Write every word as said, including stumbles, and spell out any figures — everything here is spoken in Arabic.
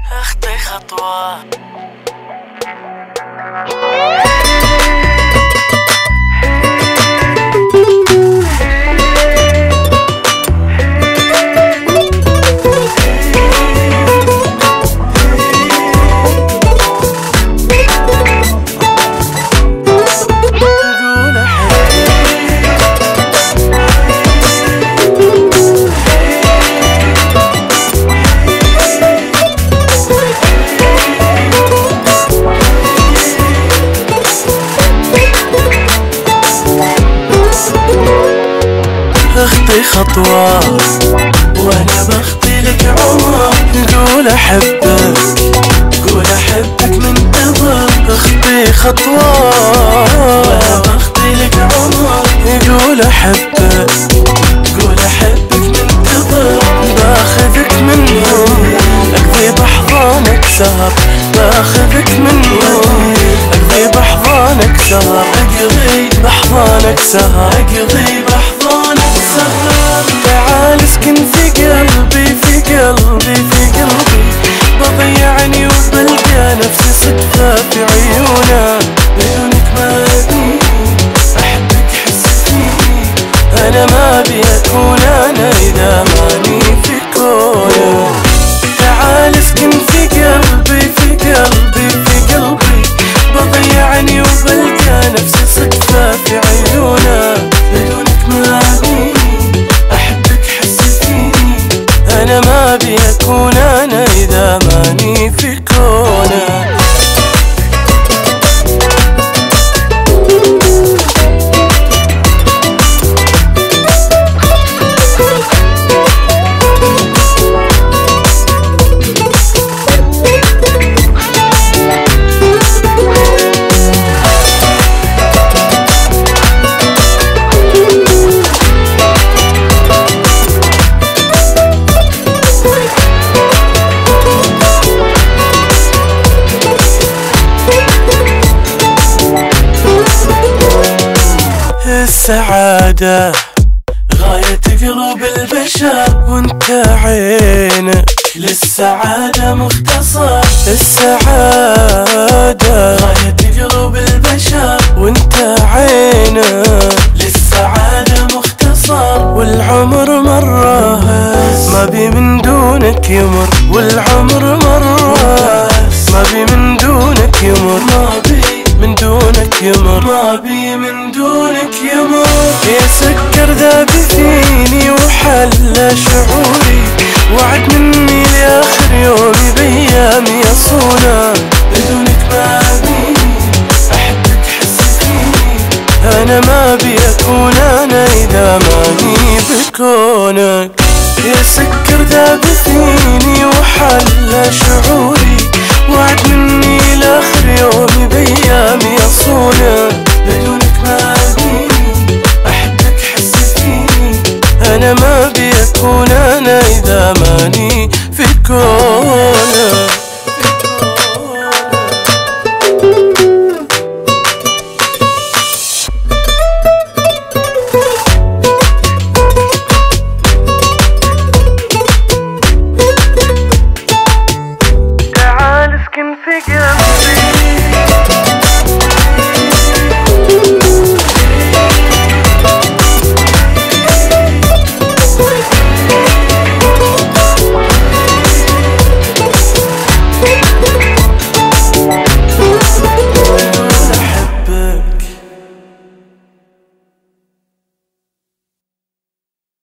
اخطي خطوة. اخطي خطوة وانا بخطي لك عمر. قول احبك قول احبك من قبل. اخطي خطوة وانا بخطي لك عمر. قول احبك قول احبك من قبل. باخذك من هون اقضي بحضانك سهر. باخذك من هون اقضي بحضانك سهر. اقضي بحضانك سهر. اقضي بحضانك سهر. تعال اسكن في قلبي في قلبي في قلبي. بضيعني وبلقى نفسي صدفة في عيونك. بدونك ما أبي أحبك حس فيني. أنا ما أبي أكون أنا إذا ماني في كونك. تعال اسكن في قلبي في قلبي في قلبي. بضيعني وبلقى نفسي صدفة في عيونك. بدونك ما أبي أحبك حس فيني. أنا ما أبي أكون أنا إذا ماني في كونك. السعادة غاية قلوب البشر. وانت عينك للسعادة مختصر. السعادة غاية قلوب البشر. وانت عينك للسعادة مختصر. والعمر مرة ما بي من دونك يمر. والعمر مرة ما بي من دونك يمر. ما بي من دونك يمر. ما بي من دونك يمر. يا سكر ذاب فيني وحلى شعوري. وعد مني لآخر يومي بأيامي يصونا. بدونك ما أبي أحبك حس فيني. أنا ما أبي أكون أنا إذا ماني بكونك. يا سكر ذاب فيني وحلى شعوري. وعد مني لآخر يومي بأيامي يصونا. بدونك ما أبي أحبك حس فيني. أنا ما أبي أكون أنا إذا ماني في كونك.